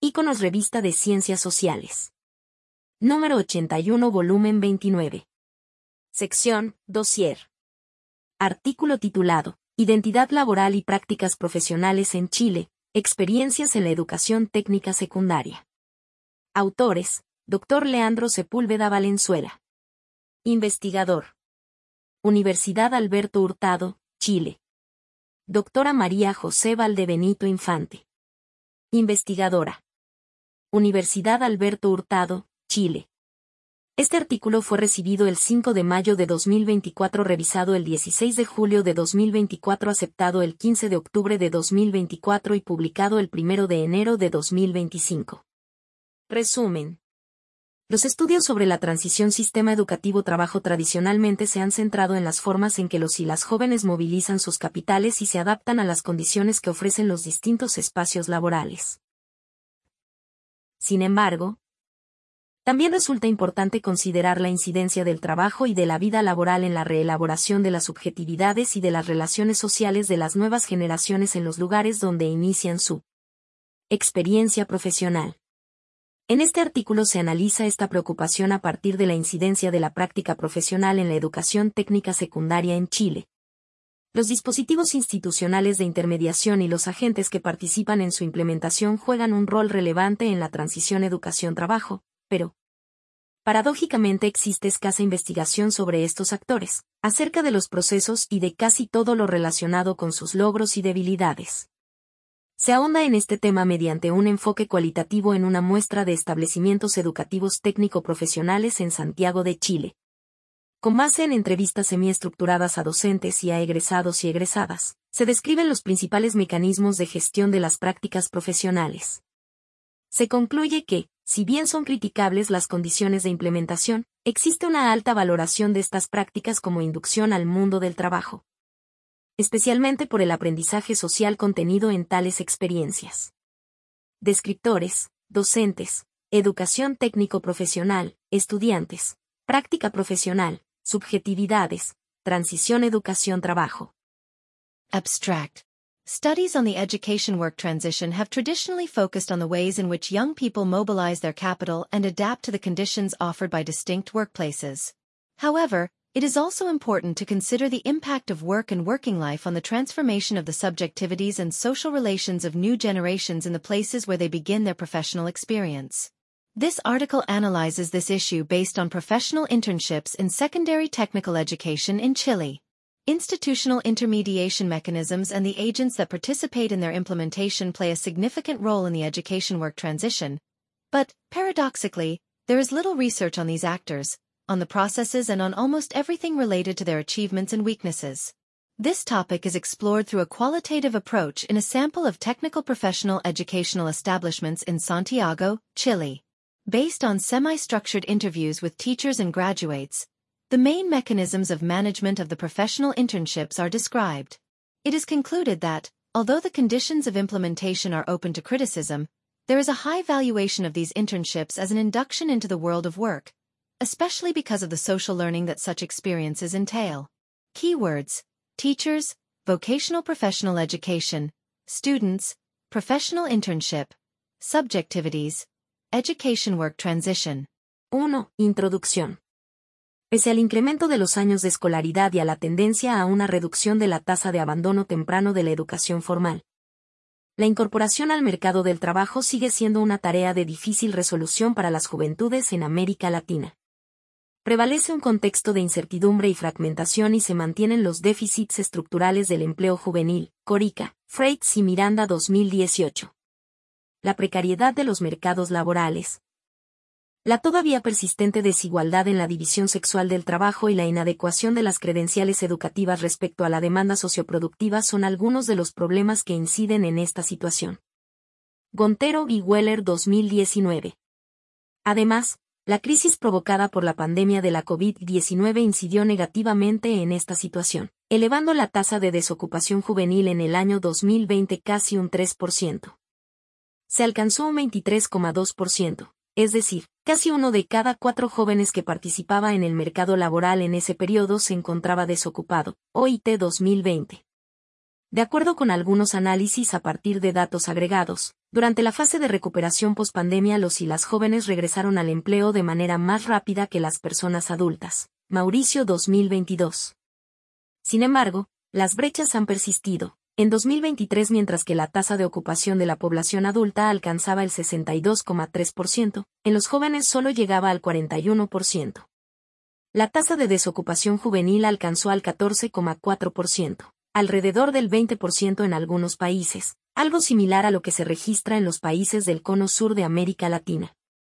Iconos Revista de Ciencias Sociales. Número 81, volumen 29. Sección, Dossier. Artículo titulado, Identidad laboral y prácticas profesionales en Chile, experiencias en la educación técnica secundaria. Autores, Dr. Leandro Sepúlveda Valenzuela. Investigador. Universidad Alberto Hurtado, Chile. Doctora María José Valdebenito Infante. Investigadora. Universidad Alberto Hurtado, Chile. Este artículo fue recibido el 5 de mayo de 2024, revisado el 16 de julio de 2024, aceptado el 15 de octubre de 2024 y publicado el 1 de enero de 2025. Resumen. Los estudios sobre la transición sistema educativo-trabajo tradicionalmente se han centrado en las formas en que los y las jóvenes movilizan sus capitales y se adaptan a las condiciones que ofrecen los distintos espacios laborales. Sin embargo, también resulta importante considerar la incidencia del trabajo y de la vida laboral en la reelaboración de las subjetividades y de las relaciones sociales de las nuevas generaciones en los lugares donde inician su experiencia profesional. En este artículo se analiza esta preocupación a partir de la incidencia de la práctica profesional en la educación técnica secundaria en Chile. Los dispositivos institucionales de intermediación y los agentes que participan en su implementación juegan un rol relevante en la transición educación-trabajo, pero paradójicamente existe escasa investigación sobre estos actores, acerca de los procesos y de casi todo lo relacionado con sus logros y debilidades. Se ahonda en este tema mediante un enfoque cualitativo en una muestra de establecimientos educativos técnico-profesionales en Santiago de Chile. Con base en entrevistas semiestructuradas a docentes y a egresados y egresadas, se describen los principales mecanismos de gestión de las prácticas profesionales. Se concluye que, si bien son criticables las condiciones de implementación, existe una alta valoración de estas prácticas como inducción al mundo del trabajo, especialmente por el aprendizaje social contenido en tales experiencias. Descriptores, docentes, educación técnico-profesional, estudiantes, práctica profesional, subjetividades, transición educación-trabajo. Abstract. Studies on the education-work transition have traditionally focused on the ways in which young people mobilize their capital and adapt to the conditions offered by distinct workplaces. However, it is also important to consider the impact of work and working life on the transformation of the subjectivities and social relations of new generations in the places where they begin their professional experience. This article analyzes this issue based on professional internships in secondary technical education in Chile. Institutional intermediation mechanisms and the agents that participate in their implementation play a significant role in the education-work transition, but, paradoxically, there is little research on these actors, on the processes and on almost everything related to their achievements and weaknesses. This topic is explored through a qualitative approach in a sample of technical professional educational establishments in Santiago, Chile. Based on semi-structured interviews with teachers and graduates, the main mechanisms of management of the professional internships are described. It is concluded that, although the conditions of implementation are open to criticism, there is a high valuation of these internships as an induction into the world of work, especially because of the social learning that such experiences entail. Keywords: teachers, vocational professional education, students, professional internship, subjectivities, education work transition. 1. Introducción. Pese al incremento de los años de escolaridad y a la tendencia a una reducción de la tasa de abandono temprano de la educación formal, la incorporación al mercado del trabajo sigue siendo una tarea de difícil resolución para las juventudes en América Latina. Prevalece un contexto de incertidumbre y fragmentación y se mantienen los déficits estructurales del empleo juvenil, Corica, Freites y Miranda 2018. La precariedad de los mercados laborales, la todavía persistente desigualdad en la división sexual del trabajo y la inadecuación de las credenciales educativas respecto a la demanda socioproductiva son algunos de los problemas que inciden en esta situación. Gontero y Weller 2019. Además, la crisis provocada por la pandemia de la COVID-19 incidió negativamente en esta situación, elevando la tasa de desocupación juvenil en el año 2020 casi un 3%. Se alcanzó un 23,2%. Es decir, casi 1 de cada 4 jóvenes que participaba en el mercado laboral en ese periodo se encontraba desocupado, OIT 2020. De acuerdo con algunos análisis a partir de datos agregados, durante la fase de recuperación pospandemia los y las jóvenes regresaron al empleo de manera más rápida que las personas adultas. Mauricio 2022. Sin embargo, las brechas han persistido. En 2023, mientras que la tasa de ocupación de la población adulta alcanzaba el 62,3%, en los jóvenes solo llegaba al 41%. La tasa de desocupación juvenil alcanzó al 14,4%, alrededor del 20% en algunos países, algo similar a lo que se registra en los países del cono sur de América Latina.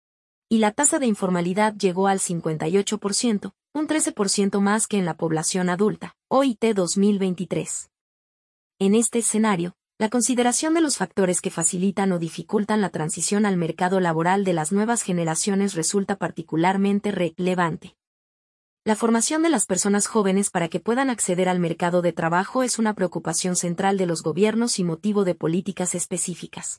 Y la tasa de informalidad llegó al 58%, un 13% más que en la población adulta, OIT 2023. En este escenario, la consideración de los factores que facilitan o dificultan la transición al mercado laboral de las nuevas generaciones resulta particularmente relevante. La formación de las personas jóvenes para que puedan acceder al mercado de trabajo es una preocupación central de los gobiernos y motivo de políticas específicas.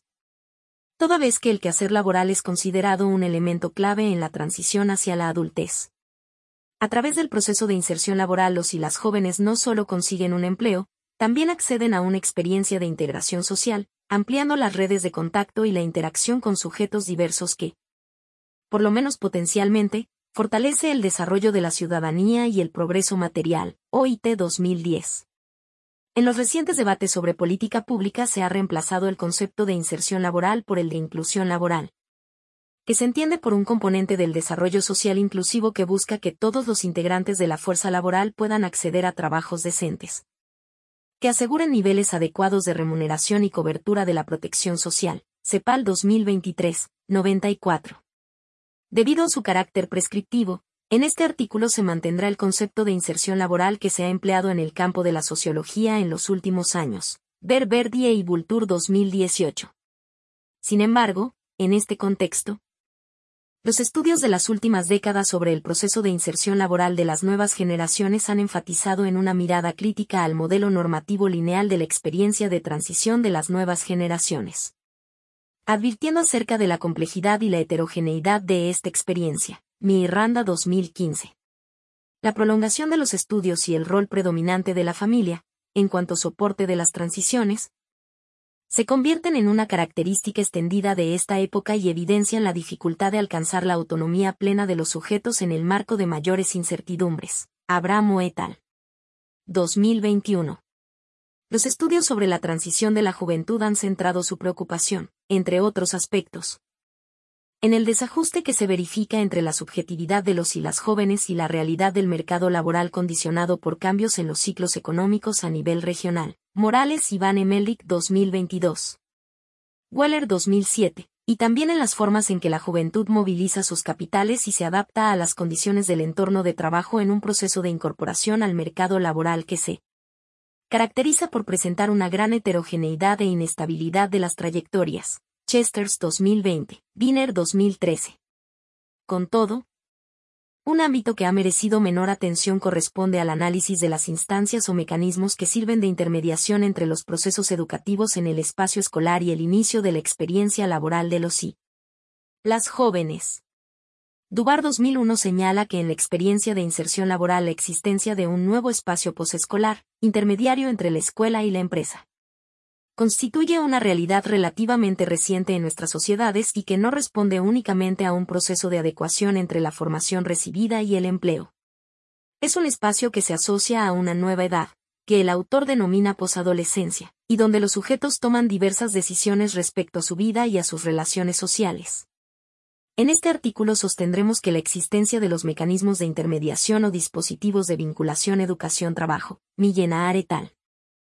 Toda vez que el quehacer laboral es considerado un elemento clave en la transición hacia la adultez. A través del proceso de inserción laboral los y las jóvenes no solo consiguen un empleo, también acceden a una experiencia de integración social, ampliando las redes de contacto y la interacción con sujetos diversos que, por lo menos potencialmente, fortalece el desarrollo de la ciudadanía y el progreso material, OIT 2010. En los recientes debates sobre política pública se ha reemplazado el concepto de inserción laboral por el de inclusión laboral, que se entiende por un componente del desarrollo social inclusivo que busca que todos los integrantes de la fuerza laboral puedan acceder a trabajos decentes, que aseguren niveles adecuados de remuneración y cobertura de la protección social, CEPAL 2023, 94. Debido a su carácter prescriptivo, en este artículo se mantendrá el concepto de inserción laboral que se ha empleado en el campo de la sociología en los últimos años. Ver Verdier y Vultur 2018. Sin embargo, en este contexto, los estudios de las últimas décadas sobre el proceso de inserción laboral de las nuevas generaciones han enfatizado en una mirada crítica al modelo normativo lineal de la experiencia de transición de las nuevas generaciones, advirtiendo acerca de la complejidad y la heterogeneidad de esta experiencia. Miranda 2015. La prolongación de los estudios y el rol predominante de la familia, en cuanto soporte de las transiciones, se convierten en una característica extendida de esta época y evidencian la dificultad de alcanzar la autonomía plena de los sujetos en el marco de mayores incertidumbres. Abramo et al. 2021. Los estudios sobre la transición de la juventud han centrado su preocupación, entre otros aspectos, en el desajuste que se verifica entre la subjetividad de los y las jóvenes y la realidad del mercado laboral condicionado por cambios en los ciclos económicos a nivel regional. Morales y Van Emmelik 2022. Weller 2007, y también en las formas en que la juventud moviliza sus capitales y se adapta a las condiciones del entorno de trabajo en un proceso de incorporación al mercado laboral que se caracteriza por presentar una gran heterogeneidad e inestabilidad de las trayectorias. Chesters 2020, Wiener 2013. Con todo, un ámbito que ha merecido menor atención corresponde al análisis de las instancias o mecanismos que sirven de intermediación entre los procesos educativos en el espacio escolar y el inicio de la experiencia laboral de los y las jóvenes. Dubar 2001 señala que en la experiencia de inserción laboral la existencia de un nuevo espacio posescolar, intermediario entre la escuela y la empresa, constituye una realidad relativamente reciente en nuestras sociedades y que no responde únicamente a un proceso de adecuación entre la formación recibida y el empleo. Es un espacio que se asocia a una nueva edad, que el autor denomina posadolescencia, y donde los sujetos toman diversas decisiones respecto a su vida y a sus relaciones sociales. En este artículo sostendremos que la existencia de los mecanismos de intermediación o dispositivos de vinculación educación-trabajo, Millenaar et al.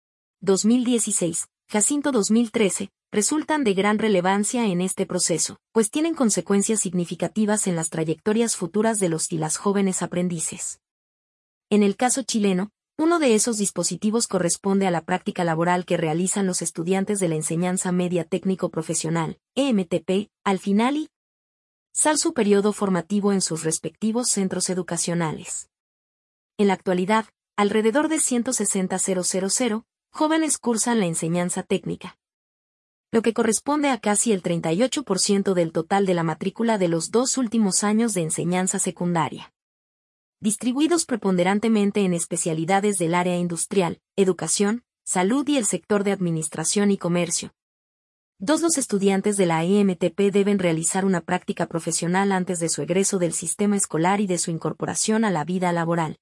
2016, Jacinto 2013, resultan de gran relevancia en este proceso, pues tienen consecuencias significativas en las trayectorias futuras de los y las jóvenes aprendices. En el caso chileno, uno de esos dispositivos corresponde a la práctica laboral que realizan los estudiantes de la enseñanza media técnico-profesional, EMTP, al final y sal su periodo formativo en sus respectivos centros educacionales. En la actualidad, alrededor de 160.000 jóvenes cursan la enseñanza técnica, lo que corresponde a casi el 38% del total de la matrícula de los 2 últimos años de enseñanza secundaria, distribuidos preponderantemente en especialidades del área industrial, educación, salud y el sector de administración y comercio. 2. Los estudiantes de la EMTP deben realizar una práctica profesional antes de su egreso del sistema escolar y de su incorporación a la vida laboral.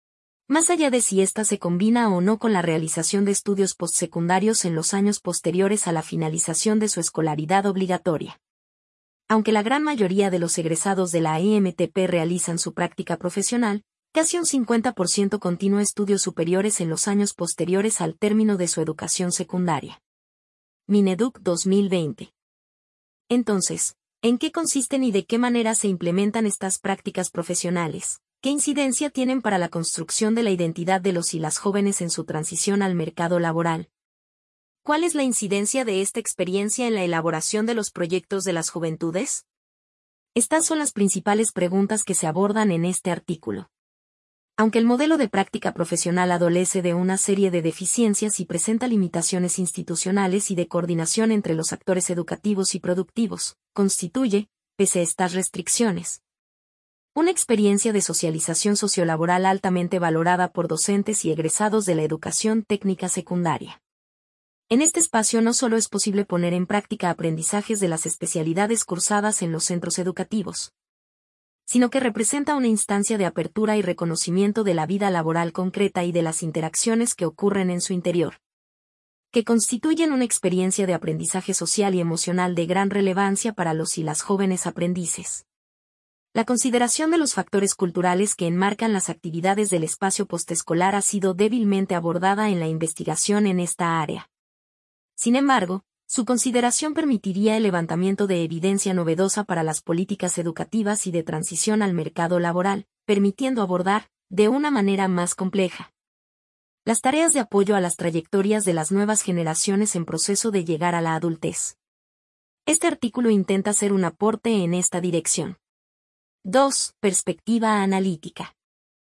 Más allá de si ésta se combina o no con la realización de estudios postsecundarios en los años posteriores a la finalización de su escolaridad obligatoria. Aunque la gran mayoría de los egresados de la EMTP realizan su práctica profesional, casi un 50% continúa estudios superiores en los años posteriores al término de su educación secundaria. Mineduc 2020. Entonces, ¿en qué consisten y de qué manera se implementan estas prácticas profesionales? ¿Qué incidencia tienen para la construcción de la identidad de los y las jóvenes en su transición al mercado laboral? ¿Cuál es la incidencia de esta experiencia en la elaboración de los proyectos de las juventudes? Estas son las principales preguntas que se abordan en este artículo. Aunque el modelo de práctica profesional adolece de una serie de deficiencias y presenta limitaciones institucionales y de coordinación entre los actores educativos y productivos, constituye, pese a estas restricciones, una experiencia de socialización sociolaboral altamente valorada por docentes y egresados de la educación técnica secundaria. En este espacio no solo es posible poner en práctica aprendizajes de las especialidades cursadas en los centros educativos, sino que representa una instancia de apertura y reconocimiento de la vida laboral concreta y de las interacciones que ocurren en su interior, que constituyen una experiencia de aprendizaje social y emocional de gran relevancia para los y las jóvenes aprendices. La consideración de los factores culturales que enmarcan las actividades del espacio postescolar ha sido débilmente abordada en la investigación en esta área. Sin embargo, su consideración permitiría el levantamiento de evidencia novedosa para las políticas educativas y de transición al mercado laboral, permitiendo abordar, de una manera más compleja, las tareas de apoyo a las trayectorias de las nuevas generaciones en proceso de llegar a la adultez. Este artículo intenta hacer un aporte en esta dirección. 2. Perspectiva analítica.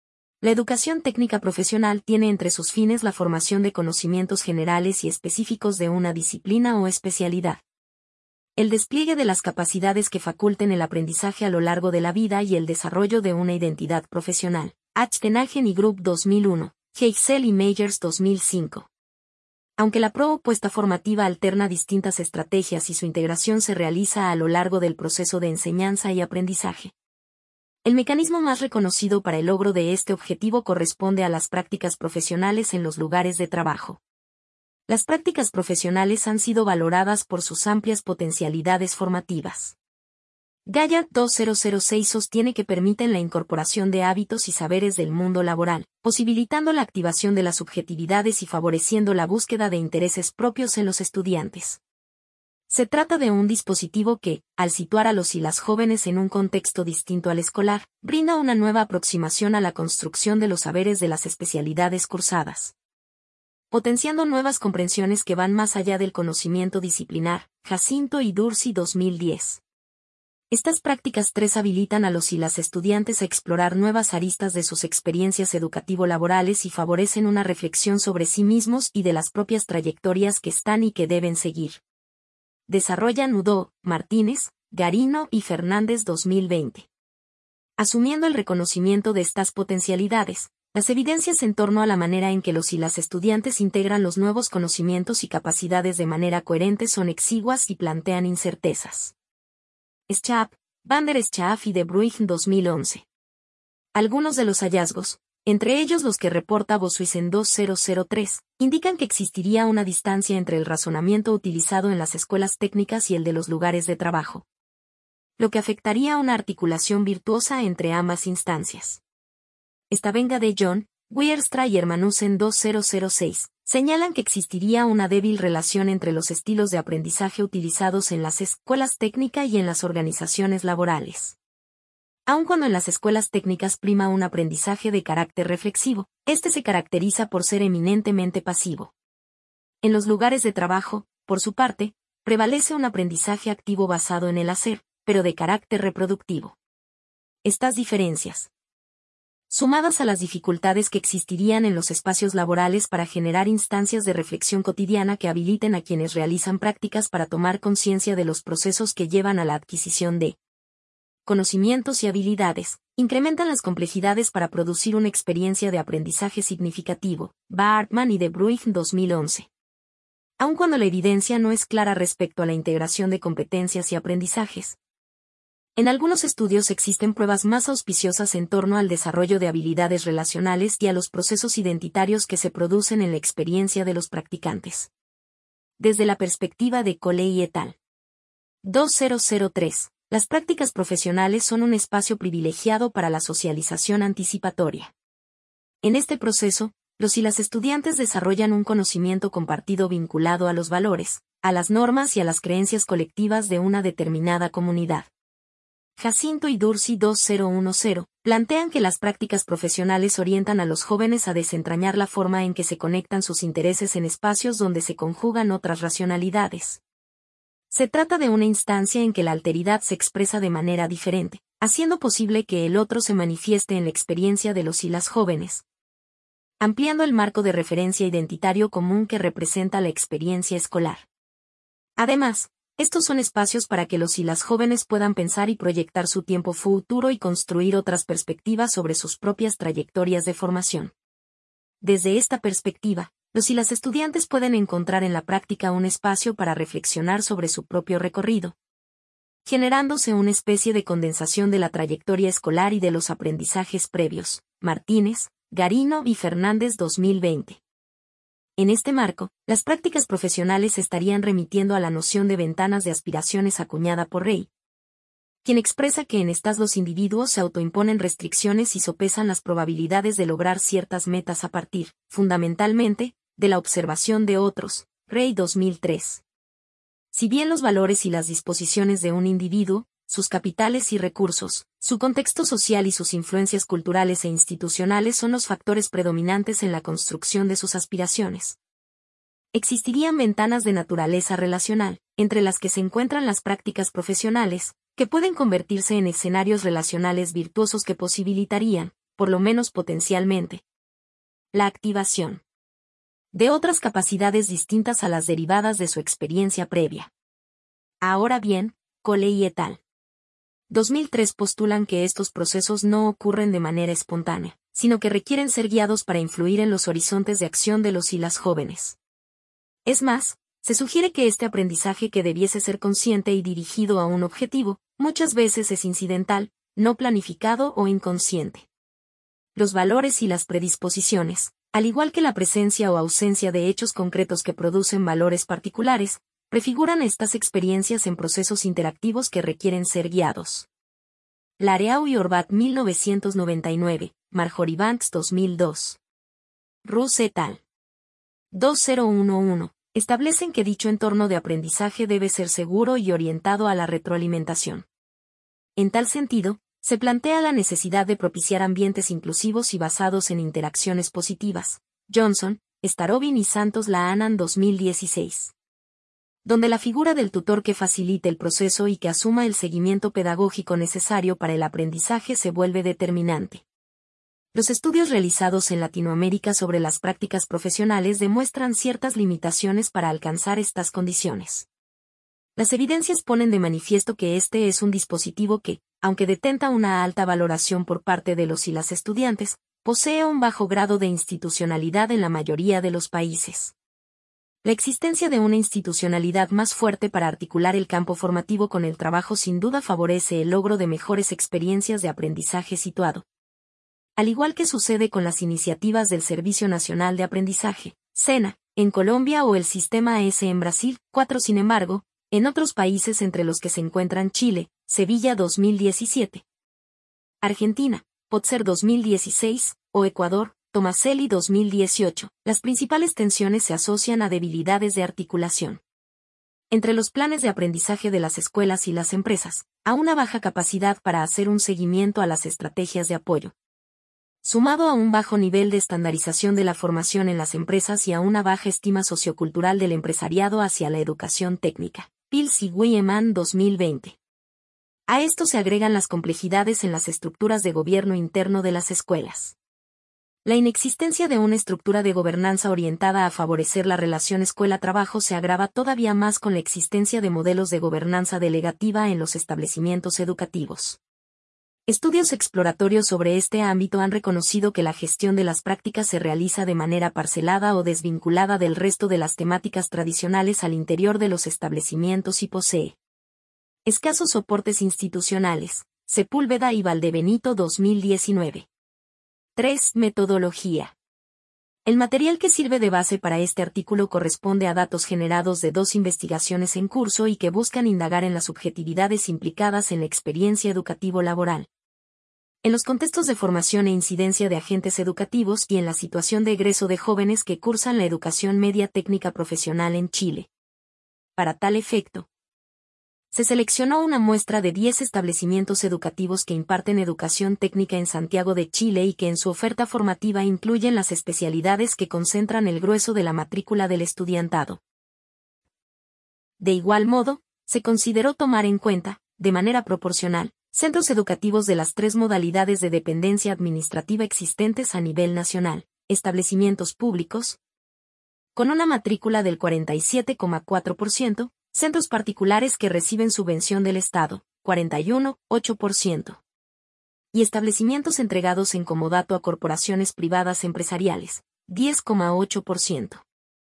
La educación técnica profesional tiene entre sus fines la formación de conocimientos generales y específicos de una disciplina o especialidad, el despliegue de las capacidades que faculten el aprendizaje a lo largo de la vida y el desarrollo de una identidad profesional. Achtenhagen y Group 2001, Heichsel y Meyers 2005. Aunque la propuesta formativa alterna distintas estrategias y su integración se realiza a lo largo del proceso de enseñanza y aprendizaje, el mecanismo más reconocido para el logro de este objetivo corresponde a las prácticas profesionales en los lugares de trabajo. Las prácticas profesionales han sido valoradas por sus amplias potencialidades formativas. Gallup 2006 sostiene que permiten la incorporación de hábitos y saberes del mundo laboral, posibilitando la activación de las subjetividades y favoreciendo la búsqueda de intereses propios en los estudiantes. Se trata de un dispositivo que, al situar a los y las jóvenes en un contexto distinto al escolar, brinda una nueva aproximación a la construcción de los saberes de las especialidades cursadas, potenciando nuevas comprensiones que van más allá del conocimiento disciplinar. Jacinto y Dorsey 2010. Estas prácticas 3 habilitan a los y las estudiantes a explorar nuevas aristas de sus experiencias educativo-laborales y favorecen una reflexión sobre sí mismos y de las propias trayectorias que están y que deben seguir. Desarrollan Udó, Martínez, Garino y Fernández 2020. Asumiendo el reconocimiento de estas potencialidades, las evidencias en torno a la manera en que los y las estudiantes integran los nuevos conocimientos y capacidades de manera coherente son exiguas y plantean incertezas. Schaap, Van der Schaaf y De Bruyne 2011. Algunos de los hallazgos, entre ellos los que reporta Bosuis en 2003, indican que existiría una distancia entre el razonamiento utilizado en las escuelas técnicas y el de los lugares de trabajo, lo que afectaría una articulación virtuosa entre ambas instancias. Stavenga de John, Wierstra y Hermanussen 2006, señalan que existiría una débil relación entre los estilos de aprendizaje utilizados en las escuelas técnicas y en las organizaciones laborales. Aun cuando en las escuelas técnicas prima un aprendizaje de carácter reflexivo, este se caracteriza por ser eminentemente pasivo. En los lugares de trabajo, por su parte, prevalece un aprendizaje activo basado en el hacer, pero de carácter reproductivo. Estas diferencias, sumadas a las dificultades que existirían en los espacios laborales para generar instancias de reflexión cotidiana que habiliten a quienes realizan prácticas para tomar conciencia de los procesos que llevan a la adquisición de conocimientos y habilidades, incrementan las complejidades para producir una experiencia de aprendizaje significativo. Bartman y De Bruijn 2011. Aun cuando la evidencia no es clara respecto a la integración de competencias y aprendizajes, en algunos estudios existen pruebas más auspiciosas en torno al desarrollo de habilidades relacionales y a los procesos identitarios que se producen en la experiencia de los practicantes. Desde la perspectiva de Coley et al. 2003, las prácticas profesionales son un espacio privilegiado para la socialización anticipatoria. En este proceso, los y las estudiantes desarrollan un conocimiento compartido vinculado a los valores, a las normas y a las creencias colectivas de una determinada comunidad. Jacinto y Dorsey 2010 plantean que las prácticas profesionales orientan a los jóvenes a desentrañar la forma en que se conectan sus intereses en espacios donde se conjugan otras racionalidades. Se trata de una instancia en que la alteridad se expresa de manera diferente, haciendo posible que el otro se manifieste en la experiencia de los y las jóvenes, ampliando el marco de referencia identitario común que representa la experiencia escolar. Además, estos son espacios para que los y las jóvenes puedan pensar y proyectar su tiempo futuro y construir otras perspectivas sobre sus propias trayectorias de formación. Desde esta perspectiva, los y las estudiantes pueden encontrar en la práctica un espacio para reflexionar sobre su propio recorrido, generándose una especie de condensación de la trayectoria escolar y de los aprendizajes previos. Martínez, Garino y Fernández 2020. En este marco, las prácticas profesionales estarían remitiendo a la noción de ventanas de aspiraciones acuñada por Rey, quien expresa que en estas los individuos se autoimponen restricciones y sopesan las probabilidades de lograr ciertas metas a partir, fundamentalmente, de la observación de otros. Rey 2003. Si bien los valores y las disposiciones de un individuo, sus capitales y recursos, su contexto social y sus influencias culturales e institucionales son los factores predominantes en la construcción de sus aspiraciones, existirían ventanas de naturaleza relacional, entre las que se encuentran las prácticas profesionales, que pueden convertirse en escenarios relacionales virtuosos que posibilitarían, por lo menos potencialmente, la activación de otras capacidades distintas a las derivadas de su experiencia previa. Ahora bien, Coley et al. 2003 postulan que estos procesos no ocurren de manera espontánea, sino que requieren ser guiados para influir en los horizontes de acción de los y las jóvenes. Es más, se sugiere que este aprendizaje que debiese ser consciente y dirigido a un objetivo, muchas veces es incidental, no planificado o inconsciente. Los valores y las predisposiciones, al igual que la presencia o ausencia de hechos concretos que producen valores particulares, prefiguran estas experiencias en procesos interactivos que requieren ser guiados. Lareau y Horvat 1999, Marjorie Banks 2002. Rus et al. 2011, establecen que dicho entorno de aprendizaje debe ser seguro y orientado a la retroalimentación. En tal sentido, se plantea la necesidad de propiciar ambientes inclusivos y basados en interacciones positivas. Johnson, Starobin y Santos Laanan 2016. Donde la figura del tutor que facilite el proceso y que asuma el seguimiento pedagógico necesario para el aprendizaje se vuelve determinante. Los estudios realizados en Latinoamérica sobre las prácticas profesionales demuestran ciertas limitaciones para alcanzar estas condiciones. Las evidencias ponen de manifiesto que este es un dispositivo que, aunque detenta una alta valoración por parte de los y las estudiantes, posee un bajo grado de institucionalidad en la mayoría de los países. La existencia de una institucionalidad más fuerte para articular el campo formativo con el trabajo sin duda favorece el logro de mejores experiencias de aprendizaje situado. Al igual que sucede con las iniciativas del Servicio Nacional de Aprendizaje, SENA, en Colombia o el Sistema AS en Brasil. 4. Sin embargo, en otros países entre los que se encuentran Chile, Sevilla 2017, Argentina, Potser 2016, o Ecuador, Tomaselli 2018, las principales tensiones se asocian a debilidades de articulación entre los planes de aprendizaje de las escuelas y las empresas, a una baja capacidad para hacer un seguimiento a las estrategias de apoyo, sumado a un bajo nivel de estandarización de la formación en las empresas y a una baja estima sociocultural del empresariado hacia la educación técnica. Pils y Wieman 2020. A esto se agregan las complejidades en las estructuras de gobierno interno de las escuelas. La inexistencia de una estructura de gobernanza orientada a favorecer la relación escuela-trabajo se agrava todavía más con la existencia de modelos de gobernanza delegativa en los establecimientos educativos. Estudios exploratorios sobre este ámbito han reconocido que la gestión de las prácticas se realiza de manera parcelada o desvinculada del resto de las temáticas tradicionales al interior de los establecimientos y posee escasos soportes institucionales. Sepúlveda y Valdebenito 2019. 3. Metodología. El material que sirve de base para este artículo corresponde a datos generados de 2 investigaciones en curso y que buscan indagar en las subjetividades implicadas en la experiencia educativo-laboral, en los contextos de formación e incidencia de agentes educativos y en la situación de egreso de jóvenes que cursan la educación media técnica profesional en Chile. Para tal efecto, se seleccionó una muestra de 10 establecimientos educativos que imparten educación técnica en Santiago de Chile y que en su oferta formativa incluyen las especialidades que concentran el grueso de la matrícula del estudiantado. De igual modo, se consideró tomar en cuenta, de manera proporcional, centros educativos de las 3 modalidades de dependencia administrativa existentes a nivel nacional, establecimientos públicos, con una matrícula del 47,4%, centros particulares que reciben subvención del Estado, 41,8%, y establecimientos entregados en comodato a corporaciones privadas empresariales, 10,8%.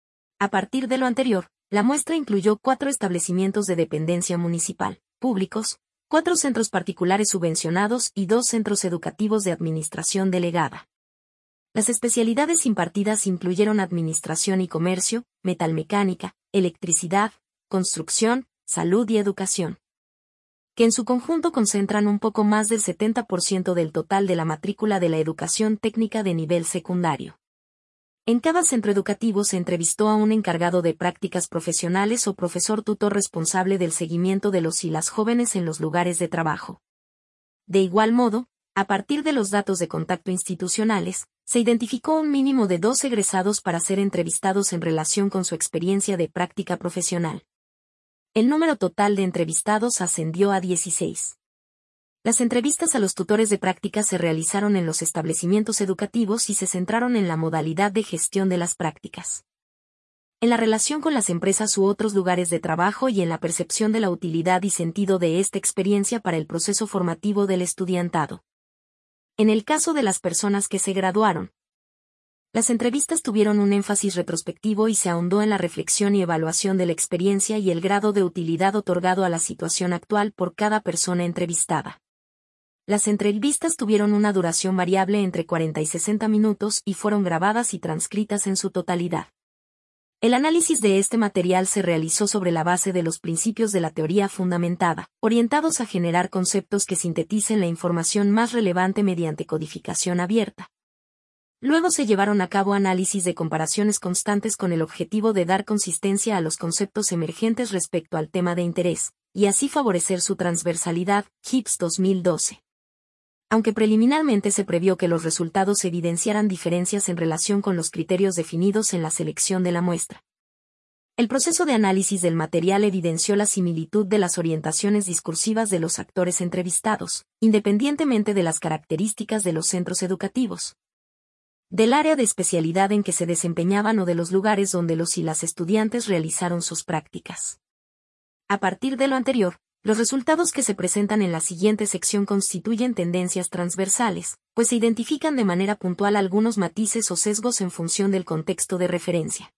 A partir de lo anterior, la muestra incluyó 4 establecimientos de dependencia municipal, públicos, 4 centros particulares subvencionados y 2 centros educativos de administración delegada. Las especialidades impartidas incluyeron administración y comercio, metalmecánica, electricidad, construcción, salud y educación, que en su conjunto concentran un poco más del 70% del total de la matrícula de la educación técnica de nivel secundario. En cada centro educativo se entrevistó a un encargado de prácticas profesionales o profesor tutor responsable del seguimiento de los y las jóvenes en los lugares de trabajo. De igual modo, a partir de los datos de contacto institucionales, se identificó un mínimo de 2 egresados para ser entrevistados en relación con su experiencia de práctica profesional. El número total de entrevistados ascendió a 16. Las entrevistas a los tutores de prácticas se realizaron en los establecimientos educativos y se centraron en la modalidad de gestión de las prácticas, en la relación con las empresas u otros lugares de trabajo y en la percepción de la utilidad y sentido de esta experiencia para el proceso formativo del estudiantado. En el caso de las personas que se graduaron, las entrevistas tuvieron un énfasis retrospectivo y se ahondó en la reflexión y evaluación de la experiencia y el grado de utilidad otorgado a la situación actual por cada persona entrevistada. Las entrevistas tuvieron una duración variable entre 40 y 60 minutos y fueron grabadas y transcritas en su totalidad. El análisis de este material se realizó sobre la base de los principios de la teoría fundamentada, orientados a generar conceptos que sinteticen la información más relevante mediante codificación abierta. Luego se llevaron a cabo análisis de comparaciones constantes con el objetivo de dar consistencia a los conceptos emergentes respecto al tema de interés, y así favorecer su transversalidad. Hibbs 2012. Aunque preliminarmente se previó que los resultados evidenciaran diferencias en relación con los criterios definidos en la selección de la muestra, el proceso de análisis del material evidenció la similitud de las orientaciones discursivas de los actores entrevistados, independientemente de las características de los centros educativos, del área de especialidad en que se desempeñaban o de los lugares donde los y las estudiantes realizaron sus prácticas. A partir de lo anterior, los resultados que se presentan en la siguiente sección constituyen tendencias transversales, pues se identifican de manera puntual algunos matices o sesgos en función del contexto de referencia.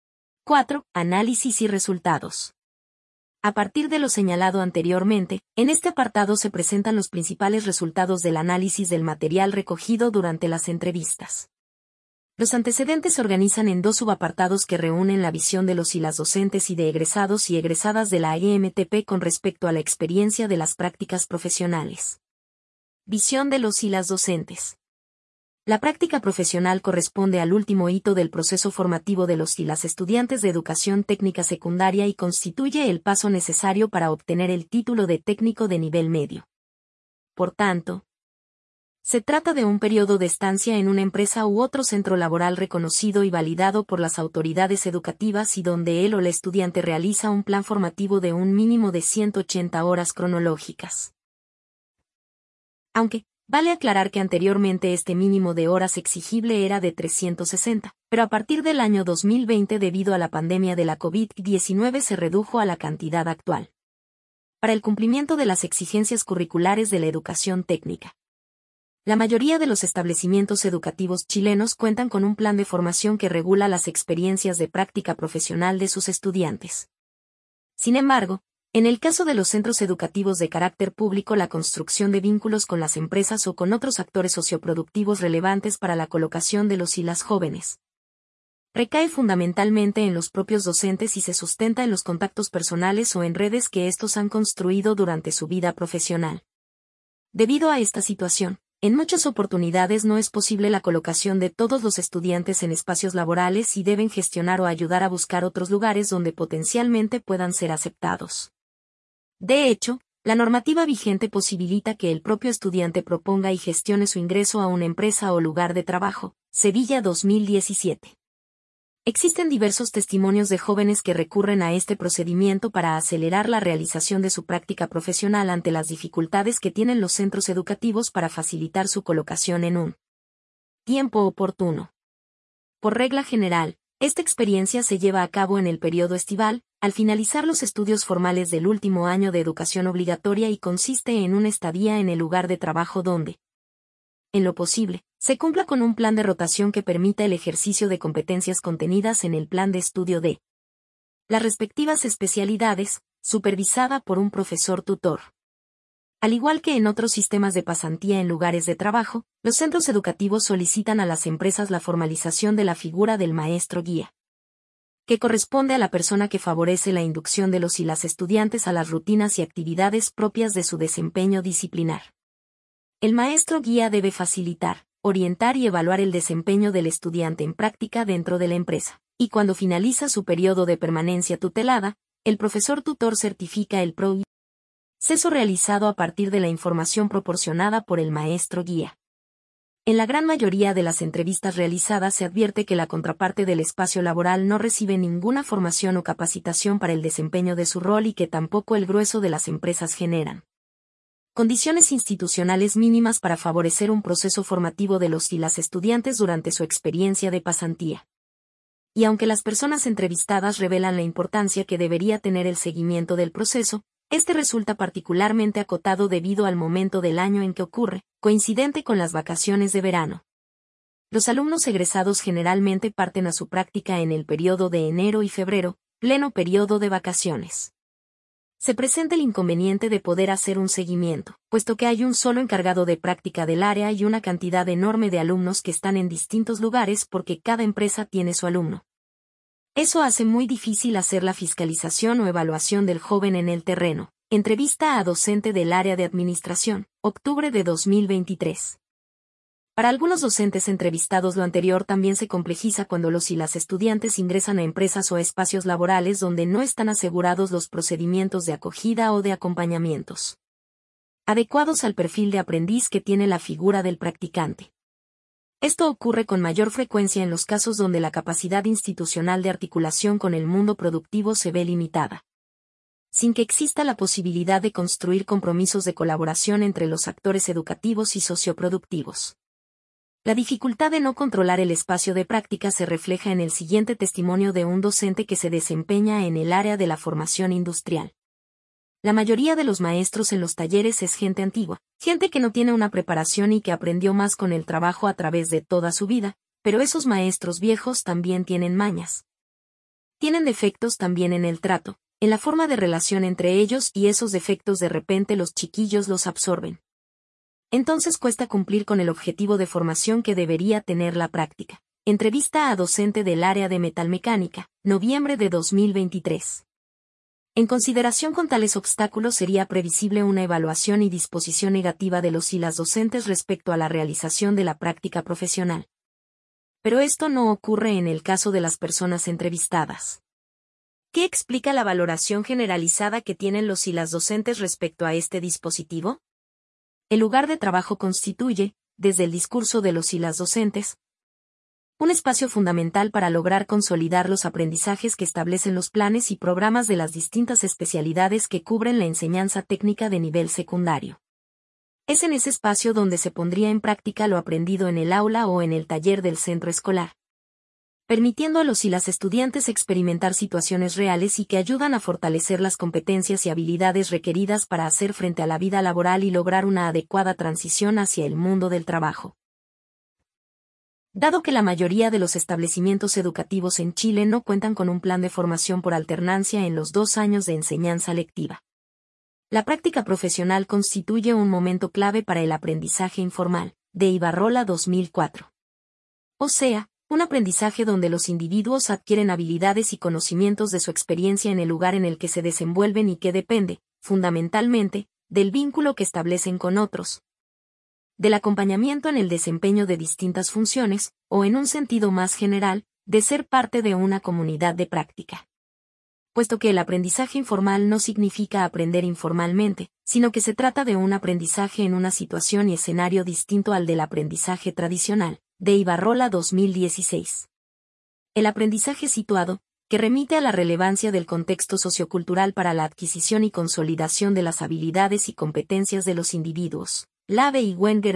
4. Análisis y resultados. A partir de lo señalado anteriormente, en este apartado se presentan los principales resultados del análisis del material recogido durante las entrevistas. Los antecedentes se organizan en 2 subapartados que reúnen la visión de los y las docentes y de egresados y egresadas de la EMTP con respecto a la experiencia de las prácticas profesionales. Visión de los y las docentes. La práctica profesional corresponde al último hito del proceso formativo de los y las estudiantes de educación técnica secundaria y constituye el paso necesario para obtener el título de técnico de nivel medio. Por tanto, se trata de un periodo de estancia en una empresa u otro centro laboral reconocido y validado por las autoridades educativas y donde él o la estudiante realiza un plan formativo de un mínimo de 180 horas cronológicas. Aunque, vale aclarar que anteriormente este mínimo de horas exigible era de 360, pero a partir del año 2020 debido a la pandemia de la COVID-19 se redujo a la cantidad actual. para el cumplimiento de las exigencias curriculares de la educación técnica. La mayoría de los establecimientos educativos chilenos cuentan con un plan de formación que regula las experiencias de práctica profesional de sus estudiantes. Sin embargo, en el caso de los centros educativos de carácter público, la construcción de vínculos con las empresas o con otros actores socioproductivos relevantes para la colocación de los y las jóvenes recae fundamentalmente en los propios docentes y se sustenta en los contactos personales o en redes que estos han construido durante su vida profesional. Debido a esta situación, en muchas oportunidades no es posible la colocación de todos los estudiantes en espacios laborales y deben gestionar o ayudar a buscar otros lugares donde potencialmente puedan ser aceptados. De hecho, la normativa vigente posibilita que el propio estudiante proponga y gestione su ingreso a una empresa o lugar de trabajo. Sevilla 2017. Existen diversos testimonios de jóvenes que recurren a este procedimiento para acelerar la realización de su práctica profesional ante las dificultades que tienen los centros educativos para facilitar su colocación en un tiempo oportuno. Por regla general, esta experiencia se lleva a cabo en el periodo estival, al finalizar los estudios formales del último año de educación obligatoria y consiste en una estadía en el lugar de trabajo donde, en lo posible, se cumpla con un plan de rotación que permita el ejercicio de competencias contenidas en el plan de estudio de las respectivas especialidades, supervisada por un profesor tutor. Al igual que en otros sistemas de pasantía en lugares de trabajo, los centros educativos solicitan a las empresas la formalización de la figura del maestro guía, que corresponde a la persona que favorece la inducción de los y las estudiantes a las rutinas y actividades propias de su desempeño disciplinar. El maestro guía debe facilitar, orientar y evaluar el desempeño del estudiante en práctica dentro de la empresa, y cuando finaliza su periodo de permanencia tutelada, el profesor tutor certifica el proceso realizado a partir de la información proporcionada por el maestro guía. En la gran mayoría de las entrevistas realizadas se advierte que la contraparte del espacio laboral no recibe ninguna formación o capacitación para el desempeño de su rol y que tampoco el grueso de las empresas generan condiciones institucionales mínimas para favorecer un proceso formativo de los y las estudiantes durante su experiencia de pasantía. Y aunque las personas entrevistadas revelan la importancia que debería tener el seguimiento del proceso, este resulta particularmente acotado debido al momento del año en que ocurre, coincidente con las vacaciones de verano. Los alumnos egresados generalmente parten a su práctica en el periodo de enero y febrero, pleno periodo de vacaciones. Se presenta el inconveniente de poder hacer un seguimiento, puesto que hay un solo encargado de práctica del área y una cantidad enorme de alumnos que están en distintos lugares porque cada empresa tiene su alumno. Eso hace muy difícil hacer la fiscalización o evaluación del joven en el terreno. Entrevista a docente del área de administración, octubre de 2023. Para algunos docentes entrevistados lo anterior también se complejiza cuando los y las estudiantes ingresan a empresas o espacios laborales donde no están asegurados los procedimientos de acogida o de acompañamientos adecuados al perfil de aprendiz que tiene la figura del practicante. Esto ocurre con mayor frecuencia en los casos donde la capacidad institucional de articulación con el mundo productivo se ve limitada, sin que exista la posibilidad de construir compromisos de colaboración entre los actores educativos y socioproductivos. La dificultad de no controlar el espacio de práctica se refleja en el siguiente testimonio de un docente que se desempeña en el área de la formación industrial. La mayoría de los maestros en los talleres es gente antigua, gente que no tiene una preparación y que aprendió más con el trabajo a través de toda su vida, pero esos maestros viejos también tienen mañas. Tienen defectos también en el trato, en la forma de relación entre ellos y esos defectos de repente los chiquillos los absorben. Entonces cuesta cumplir con el objetivo de formación que debería tener la práctica. Entrevista a docente del área de metalmecánica, noviembre de 2023. En consideración con tales obstáculos sería previsible una evaluación y disposición negativa de los y las docentes respecto a la realización de la práctica profesional. Pero esto no ocurre en el caso de las personas entrevistadas. ¿Qué explica la valoración generalizada que tienen los y las docentes respecto a este dispositivo? El lugar de trabajo constituye, desde el discurso de los y las docentes, un espacio fundamental para lograr consolidar los aprendizajes que establecen los planes y programas de las distintas especialidades que cubren la enseñanza técnica de nivel secundario. Es en ese espacio donde se pondría en práctica lo aprendido en el aula o en el taller del centro escolar. permitiendo a los y las estudiantes experimentar situaciones reales y que ayudan a fortalecer las competencias y habilidades requeridas para hacer frente a la vida laboral y lograr una adecuada transición hacia el mundo del trabajo. Dado que la mayoría de los establecimientos educativos en Chile no cuentan con un plan de formación por alternancia en los 2 años de enseñanza lectiva, la práctica profesional constituye un momento clave para el aprendizaje informal, de Ibarrola 2004. O sea, un aprendizaje donde los individuos adquieren habilidades y conocimientos de su experiencia en el lugar en el que se desenvuelven y que depende, fundamentalmente, del vínculo que establecen con otros, del acompañamiento en el desempeño de distintas funciones, o en un sentido más general, de ser parte de una comunidad de práctica. Puesto que el aprendizaje informal no significa aprender informalmente, sino que se trata de un aprendizaje en una situación y escenario distinto al del aprendizaje tradicional, de Ibarrola 2016. El aprendizaje situado, que remite a la relevancia del contexto sociocultural para la adquisición y consolidación de las habilidades y competencias de los individuos. Lave y Wenger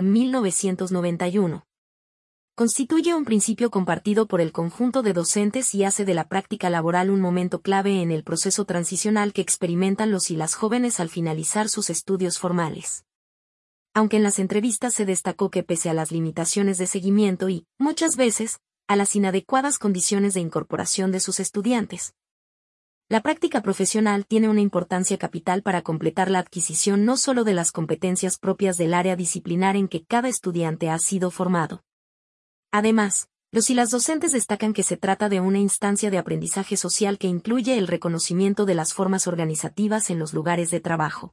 1991. Constituye un principio compartido por el conjunto de docentes y hace de la práctica laboral un momento clave en el proceso transicional que experimentan los y las jóvenes al finalizar sus estudios formales. Aunque en las entrevistas se destacó que pese a las limitaciones de seguimiento y, muchas veces, a las inadecuadas condiciones de incorporación de sus estudiantes, la práctica profesional tiene una importancia capital para completar la adquisición no solo de las competencias propias del área disciplinar en que cada estudiante ha sido formado. Además, los y las docentes destacan que se trata de una instancia de aprendizaje social que incluye el reconocimiento de las formas organizativas en los lugares de trabajo,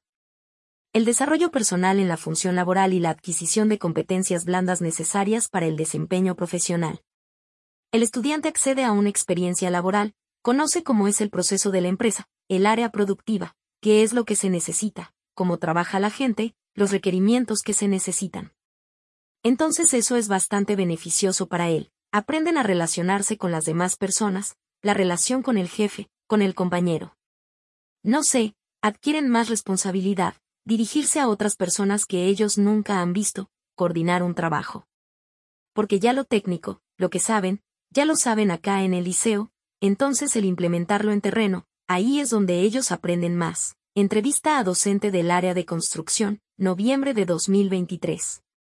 el desarrollo personal en la función laboral y la adquisición de competencias blandas necesarias para el desempeño profesional. El estudiante accede a una experiencia laboral, conoce cómo es el proceso de la empresa, el área productiva, qué es lo que se necesita, cómo trabaja la gente, los requerimientos que se necesitan. Entonces eso es bastante beneficioso para él. Aprenden a relacionarse con las demás personas, la relación con el jefe, con el compañero. No sé, adquieren más responsabilidad, dirigirse a otras personas que ellos nunca han visto, coordinar un trabajo. Porque ya lo técnico, lo que saben, ya lo saben acá en el liceo, entonces el implementarlo en terreno, ahí es donde ellos aprenden más. Entrevista a docente del área de construcción, noviembre de 2023.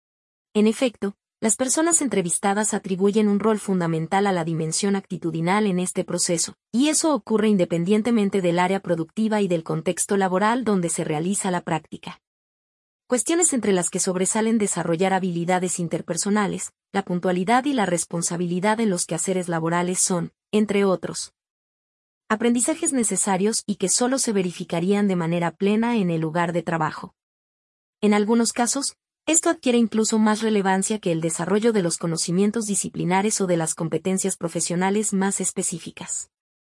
En efecto, las personas entrevistadas atribuyen un rol fundamental a la dimensión actitudinal en este proceso, y eso ocurre independientemente del área productiva y del contexto laboral donde se realiza la práctica. Cuestiones entre las que sobresalen desarrollar habilidades interpersonales, la puntualidad y la responsabilidad en los quehaceres laborales son, entre otros, aprendizajes necesarios y que solo se verificarían de manera plena en el lugar de trabajo. En algunos casos, esto adquiere incluso más relevancia que el desarrollo de los conocimientos disciplinares o de las competencias profesionales más específicas.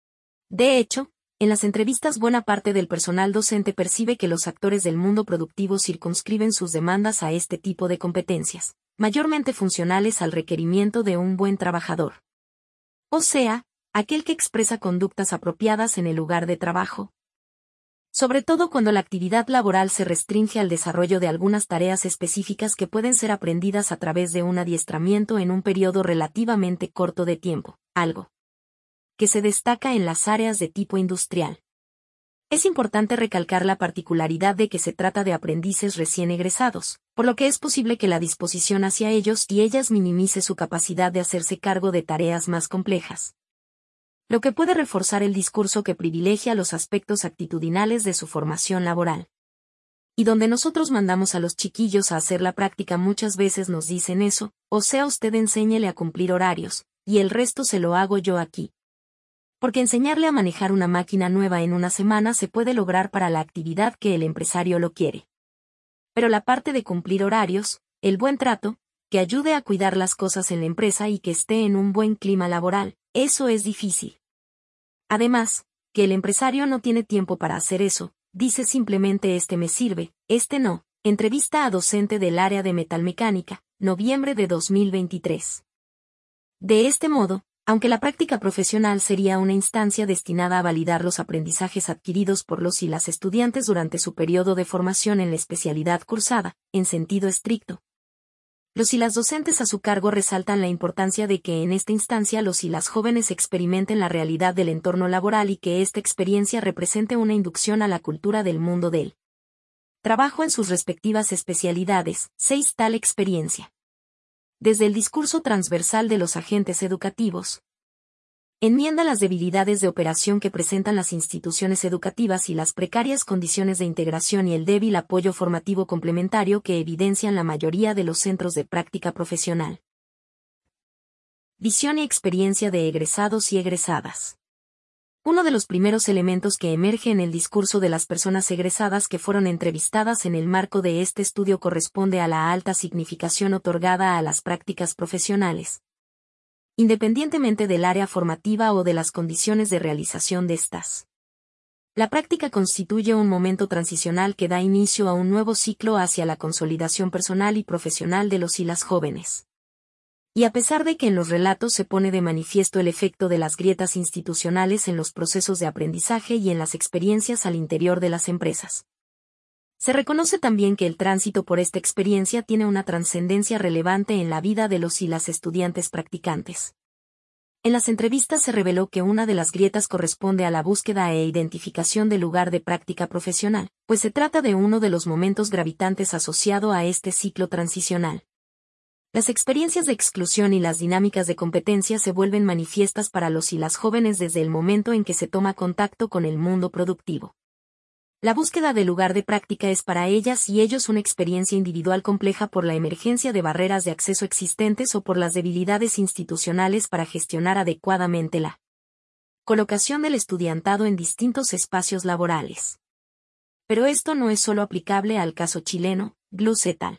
De hecho, en las entrevistas buena parte del personal docente percibe que los actores del mundo productivo circunscriben sus demandas a este tipo de competencias, mayormente funcionales al requerimiento de un buen trabajador. O sea, aquel que expresa conductas apropiadas en el lugar de trabajo, sobre todo cuando la actividad laboral se restringe al desarrollo de algunas tareas específicas que pueden ser aprendidas a través de un adiestramiento en un periodo relativamente corto de tiempo, algo que se destaca en las áreas de tipo industrial. Es importante recalcar la particularidad de que se trata de aprendices recién egresados, por lo que es posible que la disposición hacia ellos y ellas minimice su capacidad de hacerse cargo de tareas más complejas, lo que puede reforzar el discurso que privilegia los aspectos actitudinales de su formación laboral. Y donde nosotros mandamos a los chiquillos a hacer la práctica muchas veces nos dicen eso, o sea usted enséñele a cumplir horarios, y el resto se lo hago yo aquí. Porque enseñarle a manejar una máquina nueva en una semana se puede lograr para la actividad que el empresario lo quiere. Pero la parte de cumplir horarios, el buen trato, que ayude a cuidar las cosas en la empresa y que esté en un buen clima laboral, eso es difícil. Además, que el empresario no tiene tiempo para hacer eso, dice simplemente este me sirve, este no. Entrevista a docente del área de metalmecánica, noviembre de 2023. De este modo, aunque la práctica profesional sería una instancia destinada a validar los aprendizajes adquiridos por los y las estudiantes durante su periodo de formación en la especialidad cursada, en sentido estricto, Los y las docentes a su cargo resaltan la importancia de que en esta instancia los y las jóvenes experimenten la realidad del entorno laboral y que esta experiencia represente una inducción a la cultura del mundo del trabajo en sus respectivas especialidades. 6. Tal experiencia. Desde el discurso transversal de los agentes educativos, enmienda las debilidades de operación que presentan las instituciones educativas y las precarias condiciones de integración y el débil apoyo formativo complementario que evidencian la mayoría de los centros de práctica profesional. Visión y experiencia de egresados y egresadas. Uno de los primeros elementos que emerge en el discurso de las personas egresadas que fueron entrevistadas en el marco de este estudio corresponde a la alta significación otorgada a las prácticas profesionales, independientemente del área formativa o de las condiciones de realización de estas. La práctica constituye un momento transicional que da inicio a un nuevo ciclo hacia la consolidación personal y profesional de los y las jóvenes. Y a pesar de que en los relatos se pone de manifiesto el efecto de las grietas institucionales en los procesos de aprendizaje y en las experiencias al interior de las empresas, se reconoce también que el tránsito por esta experiencia tiene una trascendencia relevante en la vida de los y las estudiantes practicantes. En las entrevistas se reveló que una de las grietas corresponde a la búsqueda e identificación del lugar de práctica profesional, pues se trata de uno de los momentos gravitantes asociado a este ciclo transicional. Las experiencias de exclusión y las dinámicas de competencia se vuelven manifiestas para los y las jóvenes desde el momento en que se toma contacto con el mundo productivo. La búsqueda del lugar de práctica es para ellas y ellos una experiencia individual compleja por la emergencia de barreras de acceso existentes o por las debilidades institucionales para gestionar adecuadamente la colocación del estudiantado en distintos espacios laborales. Pero esto no es solo aplicable al caso chileno. Gluz et al.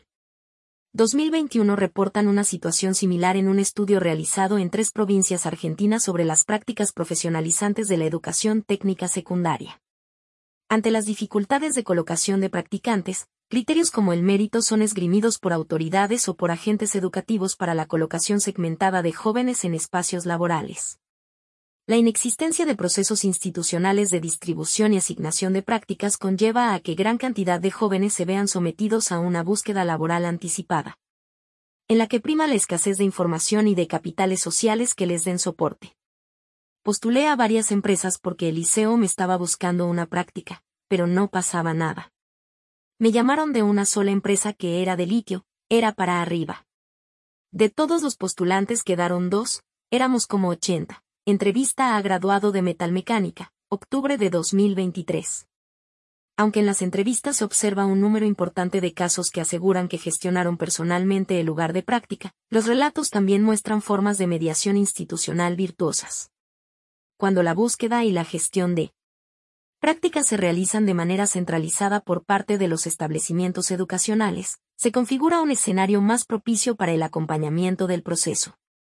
2021 reportan una situación similar en un estudio realizado en 3 provincias argentinas sobre las prácticas profesionalizantes de la educación técnica secundaria. Ante las dificultades de colocación de practicantes, criterios como el mérito son esgrimidos por autoridades o por agentes educativos para la colocación segmentada de jóvenes en espacios laborales. La inexistencia de procesos institucionales de distribución y asignación de prácticas conlleva a que gran cantidad de jóvenes se vean sometidos a una búsqueda laboral anticipada, en la que prima la escasez de información y de capitales sociales que les den soporte. Postulé a varias empresas porque el liceo me estaba buscando una práctica, pero no pasaba nada. Me llamaron de una sola empresa que era de litio, era para arriba. De todos los postulantes quedaron 2, éramos como 80. Entrevista a graduado de metalmecánica, octubre de 2023. Aunque en las entrevistas se observa un número importante de casos que aseguran que gestionaron personalmente el lugar de práctica, los relatos también muestran formas de mediación institucional virtuosas. Cuando la búsqueda y la gestión de prácticas se realizan de manera centralizada por parte de los establecimientos educacionales, se configura un escenario más propicio para el acompañamiento del proceso.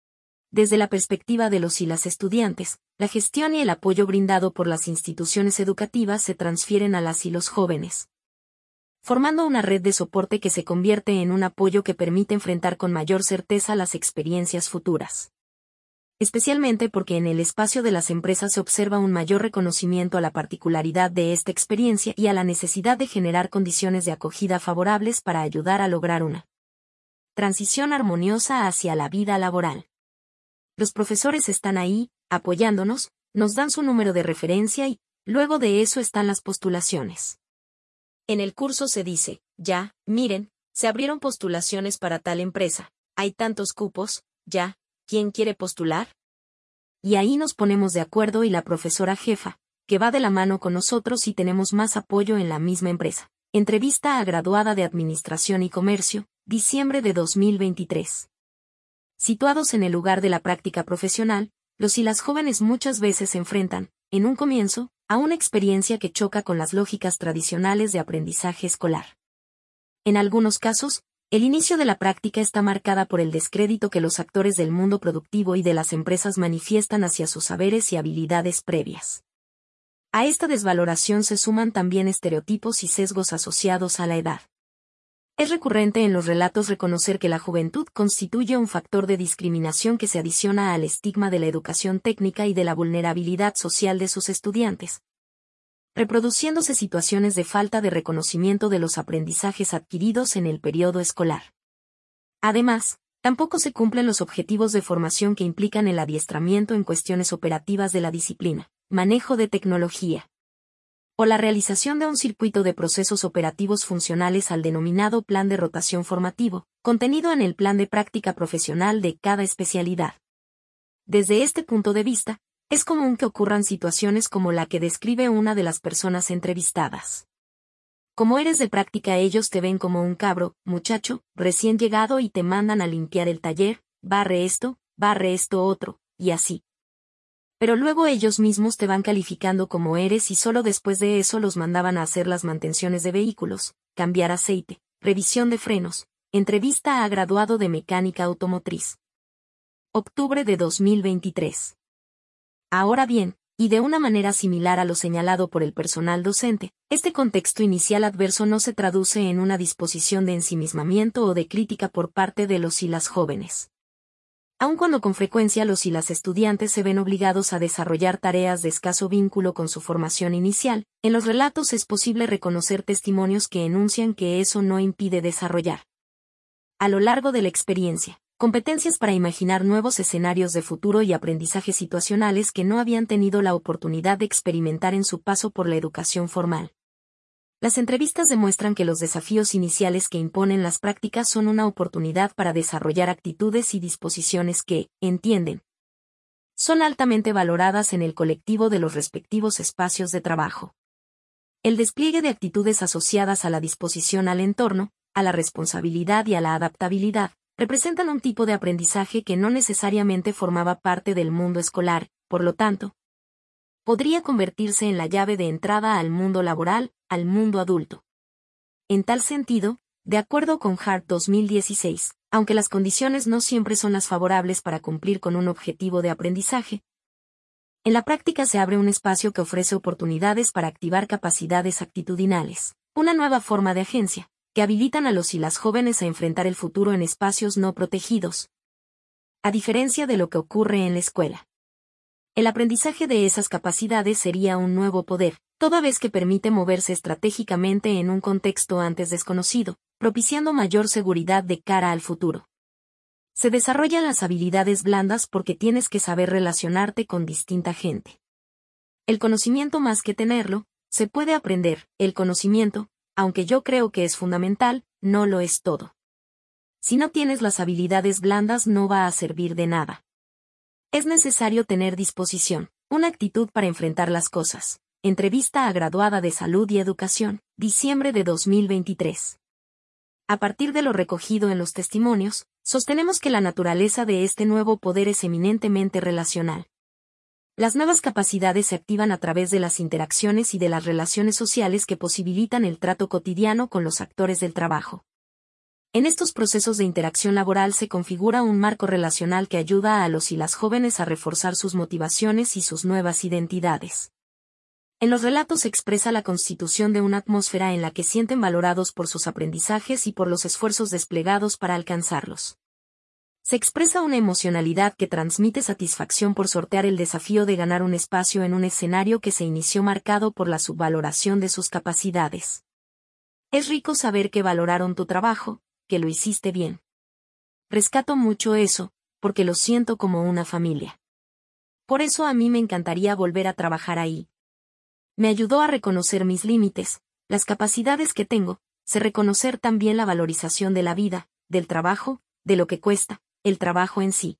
Desde la perspectiva de los y las estudiantes, la gestión y el apoyo brindado por las instituciones educativas se transfieren a las y los jóvenes, formando una red de soporte que se convierte en un apoyo que permite enfrentar con mayor certeza las experiencias futuras. Especialmente porque en el espacio de las empresas se observa un mayor reconocimiento a la particularidad de esta experiencia y a la necesidad de generar condiciones de acogida favorables para ayudar a lograr una transición armoniosa hacia la vida laboral. Los profesores están ahí, apoyándonos, nos dan su número de referencia y, luego de eso están las postulaciones. En el curso se dice, ya, miren, se abrieron postulaciones para tal empresa, hay tantos cupos, ya, ¿quién quiere postular? Y ahí nos ponemos de acuerdo y la profesora jefa, que va de la mano con nosotros y tenemos más apoyo en la misma empresa. Entrevista a graduada de Administración y Comercio, diciembre de 2023. Situados en el lugar de la práctica profesional, los y las jóvenes muchas veces se enfrentan, en un comienzo, a una experiencia que choca con las lógicas tradicionales de aprendizaje escolar. En algunos casos, el inicio de la práctica está marcada por el descrédito que los actores del mundo productivo y de las empresas manifiestan hacia sus saberes y habilidades previas. A esta desvaloración se suman también estereotipos y sesgos asociados a la edad. Es recurrente en los relatos reconocer que la juventud constituye un factor de discriminación que se adiciona al estigma de la educación técnica y de la vulnerabilidad social de sus estudiantes, reproduciéndose situaciones de falta de reconocimiento de los aprendizajes adquiridos en el periodo escolar. Además, tampoco se cumplen los objetivos de formación que implican el adiestramiento en cuestiones operativas de la disciplina, manejo de tecnología, o la realización de un circuito de procesos operativos funcionales al denominado plan de rotación formativo, contenido en el plan de práctica profesional de cada especialidad. Desde este punto de vista, es común que ocurran situaciones como la que describe una de las personas entrevistadas. Como eres de práctica, ellos te ven como un cabro, muchacho, recién llegado y te mandan a limpiar el taller, barre esto otro, y así. Pero luego ellos mismos te van calificando como eres y solo después de eso los mandaban a hacer las mantenciones de vehículos, cambiar aceite, revisión de frenos, entrevista a graduado de mecánica automotriz. Octubre de 2023. Ahora bien, y de una manera similar a lo señalado por el personal docente, este contexto inicial adverso no se traduce en una disposición de ensimismamiento o de crítica por parte de los y las jóvenes. Aun cuando con frecuencia los y las estudiantes se ven obligados a desarrollar tareas de escaso vínculo con su formación inicial, en los relatos es posible reconocer testimonios que enuncian que eso no impide desarrollar, a lo largo de la experiencia, competencias para imaginar nuevos escenarios de futuro y aprendizajes situacionales que no habían tenido la oportunidad de experimentar en su paso por la educación formal. Las entrevistas demuestran que los desafíos iniciales que imponen las prácticas son una oportunidad para desarrollar actitudes y disposiciones que, entienden, son altamente valoradas en el colectivo de los respectivos espacios de trabajo. El despliegue de actitudes asociadas a la disposición al entorno, a la responsabilidad y a la adaptabilidad, representan un tipo de aprendizaje que no necesariamente formaba parte del mundo escolar, por lo tanto, podría convertirse en la llave de entrada al mundo laboral, al mundo adulto. En tal sentido, de acuerdo con Hart 2016, aunque las condiciones no siempre son las favorables para cumplir con un objetivo de aprendizaje, en la práctica se abre un espacio que ofrece oportunidades para activar capacidades actitudinales, una nueva forma de agencia, que habilitan a los y las jóvenes a enfrentar el futuro en espacios no protegidos, a diferencia de lo que ocurre en la escuela. El aprendizaje de esas capacidades sería un nuevo poder, toda vez que permite moverse estratégicamente en un contexto antes desconocido, propiciando mayor seguridad de cara al futuro. Se desarrollan las habilidades blandas porque tienes que saber relacionarte con distinta gente. El conocimiento más que tenerlo, se puede aprender. El conocimiento, aunque yo creo que es fundamental, no lo es todo. Si no tienes las habilidades blandas no va a servir de nada. Es necesario tener disposición, una actitud para enfrentar las cosas. Entrevista a graduada de Salud y Educación, diciembre de 2023. A partir de lo recogido en los testimonios, sostenemos que la naturaleza de este nuevo poder es eminentemente relacional. Las nuevas capacidades se activan a través de las interacciones y de las relaciones sociales que posibilitan el trato cotidiano con los actores del trabajo. En estos procesos de interacción laboral se configura un marco relacional que ayuda a los y las jóvenes a reforzar sus motivaciones y sus nuevas identidades. En los relatos se expresa la constitución de una atmósfera en la que sienten valorados por sus aprendizajes y por los esfuerzos desplegados para alcanzarlos. Se expresa una emocionalidad que transmite satisfacción por sortear el desafío de ganar un espacio en un escenario que se inició marcado por la subvaloración de sus capacidades. Es rico saber que valoraron tu trabajo, que lo hiciste bien. Rescato mucho eso, porque lo siento como una familia. Por eso a mí me encantaría volver a trabajar ahí. Me ayudó a reconocer mis límites, las capacidades que tengo, sé reconocer también la valorización de la vida, del trabajo, de lo que cuesta, el trabajo en sí.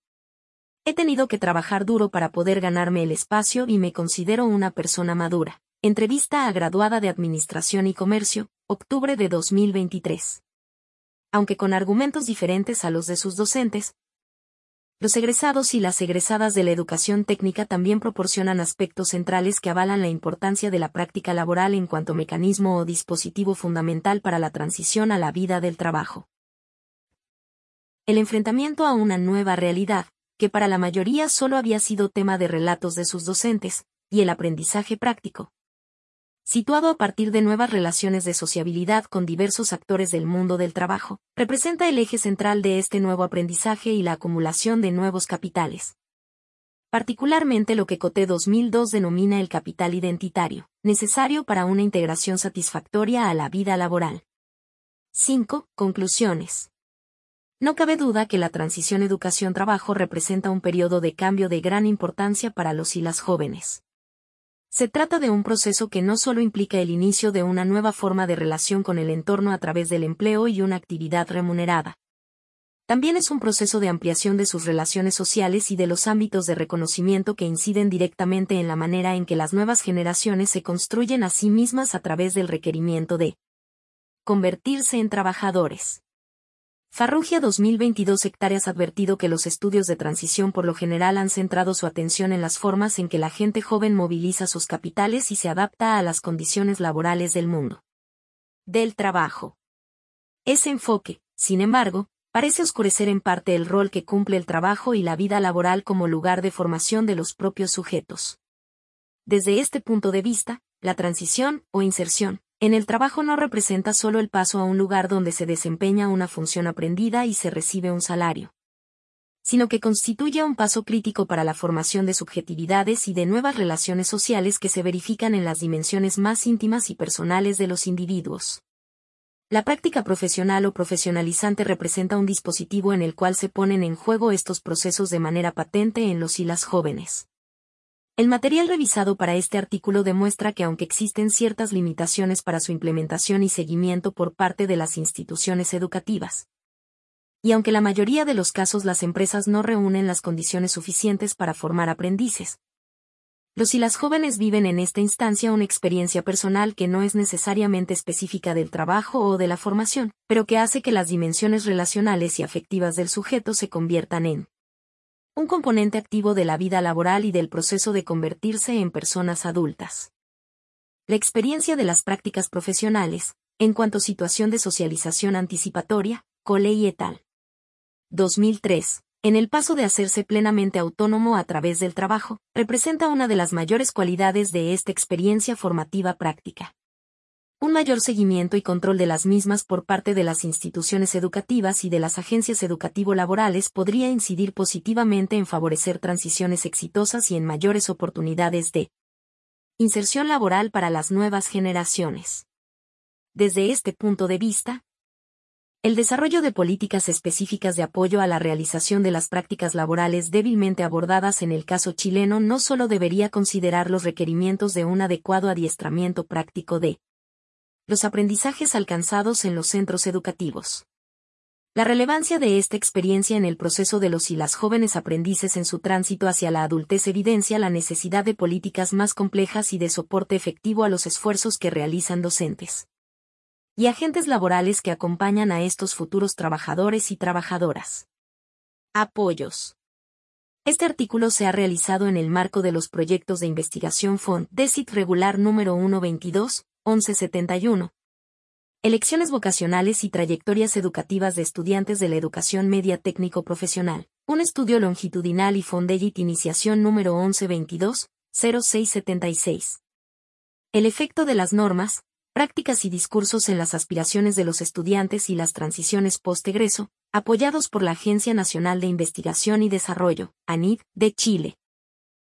He tenido que trabajar duro para poder ganarme el espacio y me considero una persona madura. Entrevista a graduada de Administración y Comercio, octubre de 2023. Aunque con argumentos diferentes a los de sus docentes, los egresados y las egresadas de la educación técnica también proporcionan aspectos centrales que avalan la importancia de la práctica laboral en cuanto mecanismo o dispositivo fundamental para la transición a la vida del trabajo. El enfrentamiento a una nueva realidad, que para la mayoría solo había sido tema de relatos de sus docentes, y el aprendizaje práctico, situado a partir de nuevas relaciones de sociabilidad con diversos actores del mundo del trabajo, representa el eje central de este nuevo aprendizaje y la acumulación de nuevos capitales. Particularmente lo que Coté 2002 denomina el capital identitario, necesario para una integración satisfactoria a la vida laboral. 5. Conclusiones. No cabe duda que la transición educación-trabajo representa un periodo de cambio de gran importancia para los y las jóvenes. Se trata de un proceso que no solo implica el inicio de una nueva forma de relación con el entorno a través del empleo y una actividad remunerada. También es un proceso de ampliación de sus relaciones sociales y de los ámbitos de reconocimiento que inciden directamente en la manera en que las nuevas generaciones se construyen a sí mismas a través del requerimiento de convertirse en trabajadores. Farrugia 2022 hectáreas ha advertido que los estudios de transición por lo general han centrado su atención en las formas en que la gente joven moviliza sus capitales y se adapta a las condiciones laborales del mundo del trabajo. Ese enfoque, sin embargo, parece oscurecer en parte el rol que cumple el trabajo y la vida laboral como lugar de formación de los propios sujetos. Desde este punto de vista, la transición, o inserción, en el trabajo no representa solo el paso a un lugar donde se desempeña una función aprendida y se recibe un salario, sino que constituye un paso crítico para la formación de subjetividades y de nuevas relaciones sociales que se verifican en las dimensiones más íntimas y personales de los individuos. La práctica profesional o profesionalizante representa un dispositivo en el cual se ponen en juego estos procesos de manera patente en los y las jóvenes. El material revisado para este artículo demuestra que aunque existen ciertas limitaciones para su implementación y seguimiento por parte de las instituciones educativas, y aunque la mayoría de los casos las empresas no reúnen las condiciones suficientes para formar aprendices, los y las jóvenes viven en esta instancia una experiencia personal que no es necesariamente específica del trabajo o de la formación, pero que hace que las dimensiones relacionales y afectivas del sujeto se conviertan en un componente activo de la vida laboral y del proceso de convertirse en personas adultas. La experiencia de las prácticas profesionales, en cuanto a situación de socialización anticipatoria, Coley et al. 2003, en el paso de hacerse plenamente autónomo a través del trabajo, representa una de las mayores cualidades de esta experiencia formativa práctica. Un mayor seguimiento y control de las mismas por parte de las instituciones educativas y de las agencias educativo-laborales podría incidir positivamente en favorecer transiciones exitosas y en mayores oportunidades de inserción laboral para las nuevas generaciones. Desde este punto de vista, el desarrollo de políticas específicas de apoyo a la realización de las prácticas laborales débilmente abordadas en el caso chileno no solo debería considerar los requerimientos de un adecuado adiestramiento práctico de los aprendizajes alcanzados en los centros educativos. La relevancia de esta experiencia en el proceso de los y las jóvenes aprendices en su tránsito hacia la adultez evidencia la necesidad de políticas más complejas y de soporte efectivo a los esfuerzos que realizan docentes y agentes laborales que acompañan a estos futuros trabajadores y trabajadoras. Apoyos. Este artículo se ha realizado en el marco de los proyectos de investigación FON DESIT regular número 122-1171. Elecciones vocacionales y trayectorias educativas de estudiantes de la educación media técnico-profesional. Un estudio longitudinal y FONDEGIT iniciación número 1122-0676. El efecto de las normas, prácticas y discursos en las aspiraciones de los estudiantes y las transiciones post-egreso, apoyados por la Agencia Nacional de Investigación y Desarrollo, ANID, de Chile.